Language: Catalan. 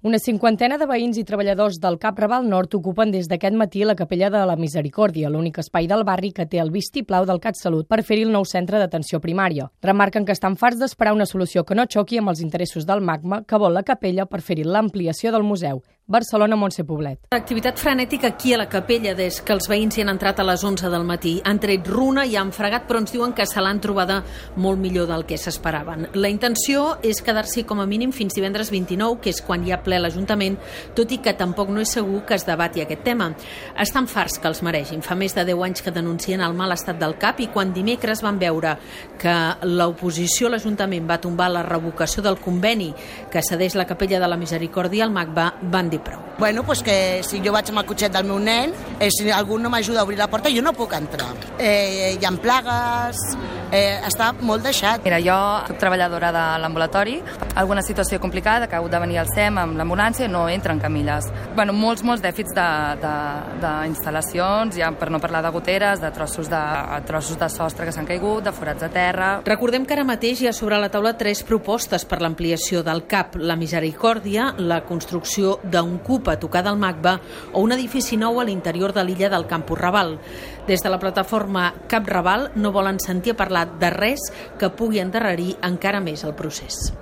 Una cinquantena de veïns i treballadors del CAP Raval Nord ocupen des d'aquest matí la Capella de la Misericòrdia, l'únic espai del barri que té el vistiplau del CatSalut per fer-hi el nou centre d'atenció primària. Remarquen que estan farts d'esperar una solució que no xoqui amb els interessos del MACMA, que vol la capella per fer-hi l'ampliació del museu. Barcelona, Montse Poblet. Activitat frenètica aquí a la capella des que els veïns hi han entrat a les 11 del matí. Han tret runa i han fregat, però ens diuen que se l'han trobada molt millor del que s'esperaven. La intenció és quedar-s'hi com a mínim fins divendres 29, que és quan hi ha ple l'Ajuntament, tot i que tampoc no és segur que es debati aquest tema. Estan farts que els maregin. Fa més de 10 anys que denuncien el mal estat del CAP i quan dimecres van veure que l'oposició a l'Ajuntament va tombar la revocació del conveni que cedeix la Capella de la Misericòrdia al MACMA, van dir prou. Bueno, pues que si jo vaig amb el cotxet del meu nen, si algú no m'ajuda a obrir la porta, jo no puc entrar. Hi ha plagues, està molt deixat. Mira, jo soc treballadora de l'ambulatori, alguna situació complicada, que ha hagut de venir al SEM amb l'ambulància, no entren camilles. Bueno, molts dèficits d'instal·lacions, ja per no parlar de goteres, de trossos de sostre que s'han caigut, de forats de terra. Recordem que ara mateix hi ha sobre la taula 3 propostes per l'ampliació del CAP, la Misericòrdia, la construcció d'un CUP a tocar del MACBA o un edifici nou a l'interior de l'illa del Campus Raval. Des de la plataforma Cap Raval no volen sentir a parlar de res que pugui endarrerir encara més el procés.